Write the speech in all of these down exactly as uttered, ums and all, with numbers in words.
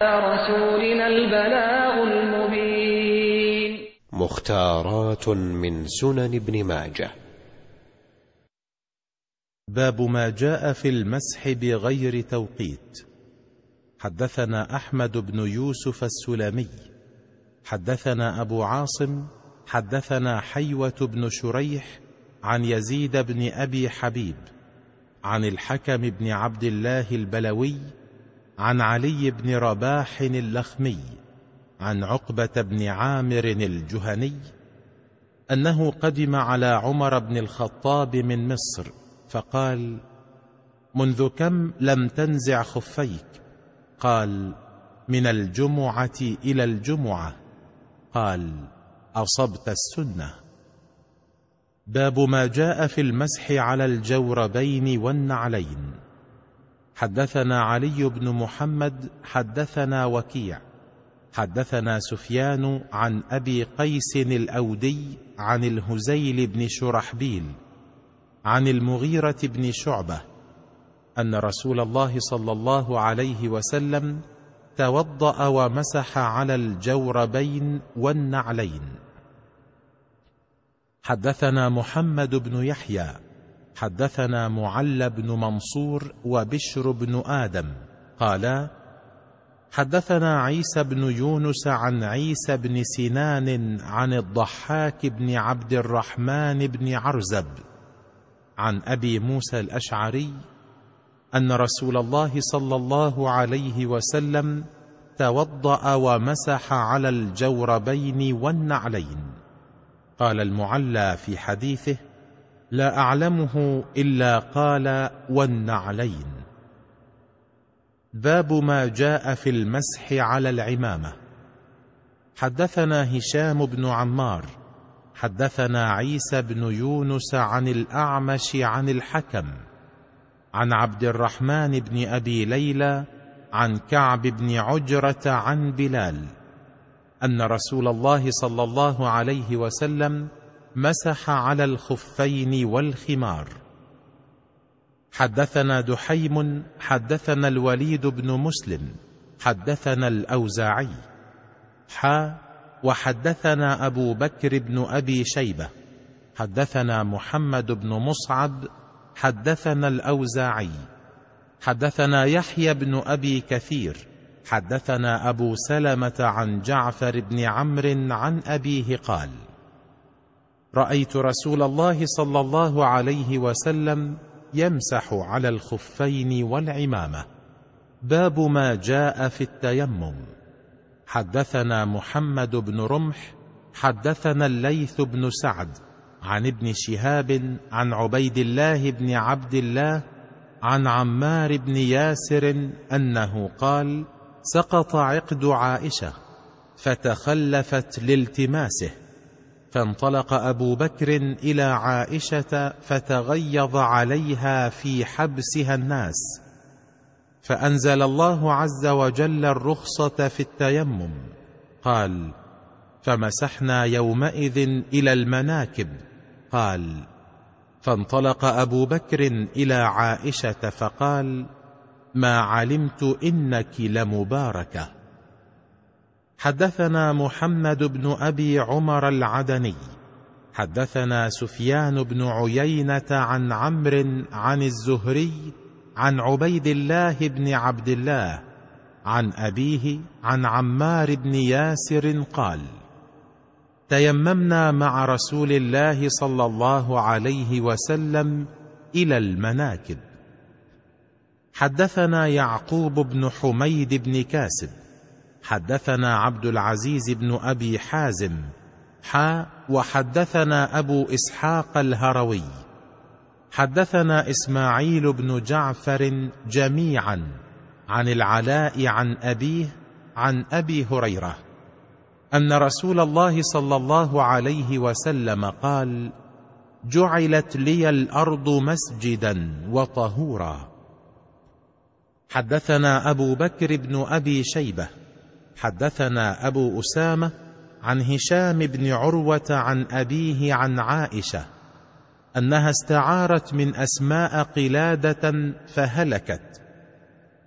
رسولنا البلاغ المبين. مختارات من سنن ابن ماجه. باب ما جاء في المسح بغير توقيت. حدثنا أحمد بن يوسف السلمي حدثنا أبو عاصم حدثنا حيوة بن شريح عن يزيد بن أبي حبيب عن الحكم بن عبد الله البلوي عن علي بن رباح اللخمي عن عقبة بن عامر الجهني أنه قدم على عمر بن الخطاب من مصر فقال: منذ كم لم تنزع خفيك؟ قال: من الجمعة إلى الجمعة. قال: أصبت السنة. باب ما جاء في المسح على الجوربين والنعلين. حدثنا علي بن محمد حدثنا وكيع حدثنا سفيان عن أبي قيس الأودي عن الهزيل بن شرحبيل عن المغيرة بن شعبة أن رسول الله صلى الله عليه وسلم توضأ ومسح على الجوربين والنعلين. حدثنا محمد بن يحيى حدثنا معل بن منصور وبشر بن آدم قالا: حدثنا عيسى بن يونس عن عيسى بن سنان عن الضحاك بن عبد الرحمن بن عرزب عن أبي موسى الأشعري أن رسول الله صلى الله عليه وسلم توضأ ومسح على الجوربين والنعلين. قال المعلى في حديثه: لا أعلمه إلا قال والنعلين. باب ما جاء في المسح على العمامة. حدثنا هشام بن عمار حدثنا عيسى بن يونس عن الأعمش عن الحكم عن عبد الرحمن بن أبي ليلى عن كعب بن عجرة عن بلال أن رسول الله صلى الله عليه وسلم مسح على الخفين والخمار. حدثنا دحيم حدثنا الوليد بن مسلم حدثنا الأوزاعي حا وحدثنا أبو بكر بن أبي شيبة حدثنا محمد بن مصعب حدثنا الأوزاعي حدثنا يحيى بن أبي كثير حدثنا أبو سلمة عن جعفر بن عمرو عن أبيه قال: رأيت رسول الله صلى الله عليه وسلم يمسح على الخفين والعمامة. باب ما جاء في التيمم. حدثنا محمد بن رمح حدثنا الليث بن سعد عن ابن شهاب عن عبيد الله بن عبد الله عن عمار بن ياسر أنه قال: سقط عقد عائشة فتخلفت لالتماسه، فانطلق أبو بكر إلى عائشة فتغيظ عليها في حبسها الناس، فأنزل الله عز وجل الرخصة في التيمم. قال: فمسحنا يومئذ إلى المناكب. قال: فانطلق أبو بكر إلى عائشة فقال: ما علمت إنك لمباركة. حدثنا محمد بن أبي عمر العدني حدثنا سفيان بن عيينة عن عمرو عن الزهري عن عبيد الله بن عبد الله عن أبيه عن عمار بن ياسر قال: تيممنا مع رسول الله صلى الله عليه وسلم إلى المناكب. حدثنا يعقوب بن حميد بن كاسب حدثنا عبد العزيز بن أبي حازم حا وحدثنا أبو إسحاق الهروي حدثنا إسماعيل بن جعفر جميعا عن العلاء عن أبيه عن أبي هريرة أن رسول الله صلى الله عليه وسلم قال: جعلت لي الأرض مسجدا وطهورا. حدثنا أبو بكر بن أبي شيبة حدثنا أبو أسامة عن هشام بن عروة عن أبيه عن عائشة أنها استعارت من أسماء قلادة فهلكت،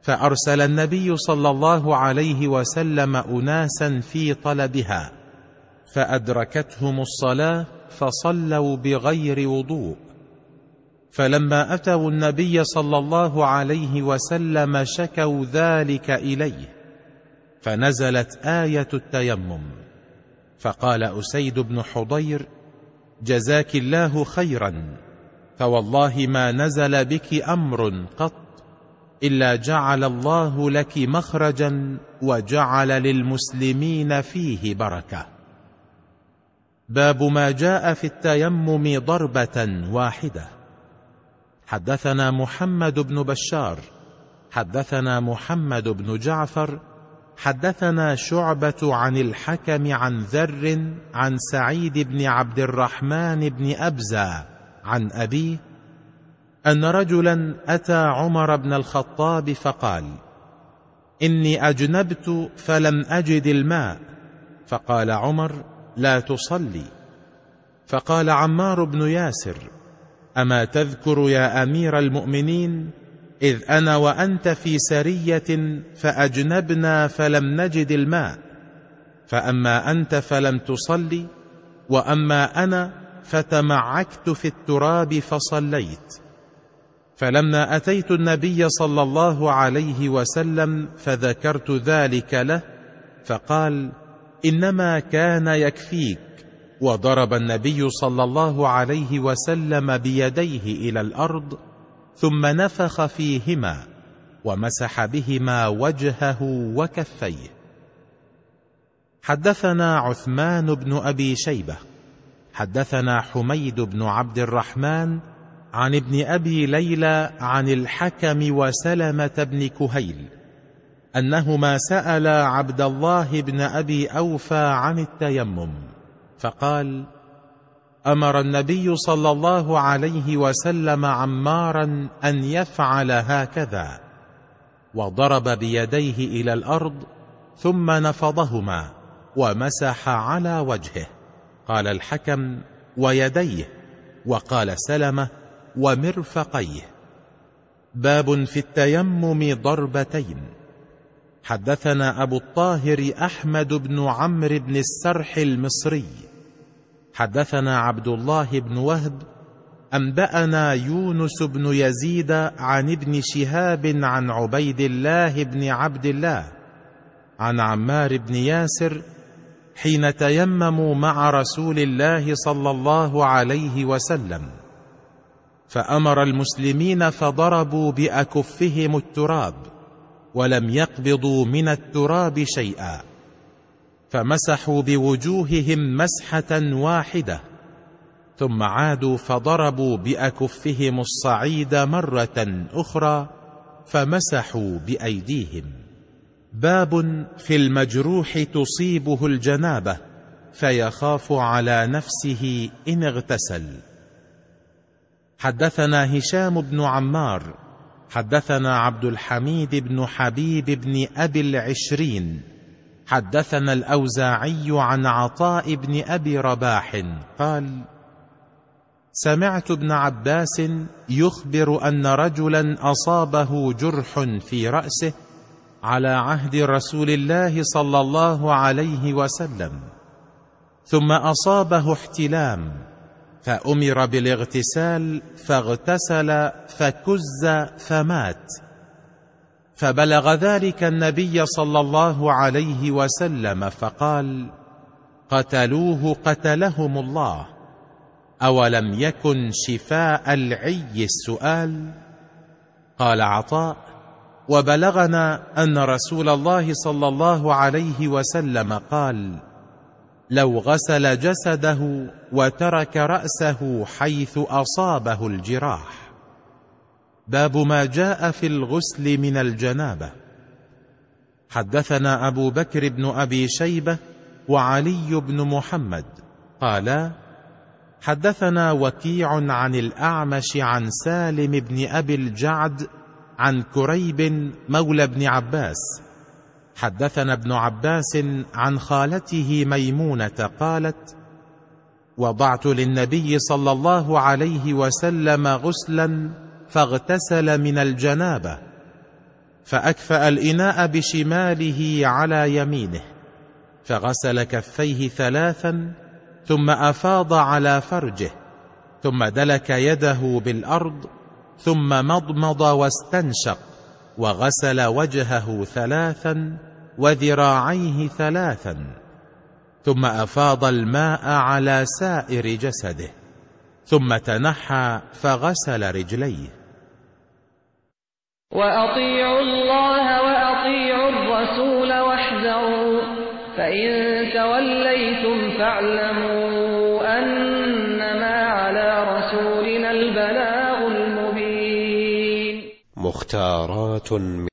فأرسل النبي صلى الله عليه وسلم أناسا في طلبها، فأدركتهم الصلاة فصلوا بغير وضوء. فلما أتوا النبي صلى الله عليه وسلم شكوا ذلك إليه، فنزلت آية التيمم، فقال أسيد بن حضير: جزاك الله خيرا، فوالله ما نزل بك أمر قط إلا جعل الله لك مخرجا وجعل للمسلمين فيه بركة. باب ما جاء في التيمم ضربة واحدة. حدثنا محمد بن بشار حدثنا محمد بن جعفر حدثنا شعبة عن الحكم عن ذر عن سعيد بن عبد الرحمن بن أبزة عن أبيه أن رجلا أتى عمر بن الخطاب فقال: إني أجنبت فلم أجد الماء. فقال عمر: لا تصلي. فقال عمار بن ياسر: أما تذكر يا أمير المؤمنين إذ أنا وأنت في سرية فأجنبنا فلم نجد الماء، فأما أنت فلم تصلي، وأما أنا فتمعكت في التراب فصليت. فلما أتيت النبي صلى الله عليه وسلم فذكرت ذلك له، فقال: إنما كان يكفيك. وضرب النبي صلى الله عليه وسلم بيديه إلى الأرض، ثم نفخ فيهما ومسح بهما وجهه وكفيه. حدثنا عثمان بن أبي شيبة حدثنا حميد بن عبد الرحمن عن ابن أبي ليلى عن الحكم وسلمة بن كهيل أنهما سألا عبد الله بن أبي أوفى عن التيمم، فقال: أمر النبي صلى الله عليه وسلم عمارا أن يفعل هكذا، وضرب بيديه إلى الأرض ثم نفضهما ومسح على وجهه. قال الحكم: ويديه. وقال سلمة: ومرفقيه. باب في التيمم ضربتين. حدثنا أبو الطاهر أحمد بن عمرو بن السرح المصري حدثنا عبد الله بن وهب أنبأنا يونس بن يزيد عن ابن شهاب عن عبيد الله بن عبد الله عن عمار بن ياسر حين تيمموا مع رسول الله صلى الله عليه وسلم، فأمر المسلمين فضربوا بأكفهم التراب ولم يقبضوا من التراب شيئا، فمسحوا بوجوههم مسحة واحدة، ثم عادوا فضربوا بأكفهم الصعيد مرة أخرى فمسحوا بأيديهم. باب في المجروح تصيبه الجنابة فيخاف على نفسه إن اغتسل. حدثنا هشام بن عمار حدثنا عبد الحميد بن حبيب بن أبي العشرين حدثنا الأوزاعي عن عطاء بن أبي رباح قال: سمعت ابن عباس يخبر أن رجلا أصابه جرح في رأسه على عهد رسول الله صلى الله عليه وسلم، ثم أصابه احتلام فأمر بالاغتسال فاغتسل فكز فمات، فبلغ ذلك النبي صلى الله عليه وسلم فقال: قتلوه قتلهم الله، أولم يكن شفاء العي السؤال؟ قال عطاء: وبلغنا أن رسول الله صلى الله عليه وسلم قال: لو غسل جسده وترك رأسه حيث أصابه الجراح. باب ما جاء في الغسل من الجنابة. حدثنا أبو بكر بن أبي شيبة وعلي بن محمد قالا: حدثنا وكيع عن الأعمش عن سالم بن أبي الجعد عن كريب مولى ابن عباس حدثنا ابن عباس عن خالته ميمونة قالت: وضعت للنبي صلى الله عليه وسلم غسلا فاغتسل من الجنابة، فأكفأ الإناء بشماله على يمينه، فغسل كفيه ثلاثا، ثم أفاض على فرجه، ثم دلك يده بالأرض، ثم مضمض واستنشق، وغسل وجهه ثلاثا وذراعيه ثلاثا، ثم أفاض الماء على سائر جسده، ثم تنحى فغسل رجليه. وأطيعوا الله وأطيعوا الرسول واحذروا، فإن توليتم فاعلموا أنما على رسولنا البلاغ المبين. مختارات من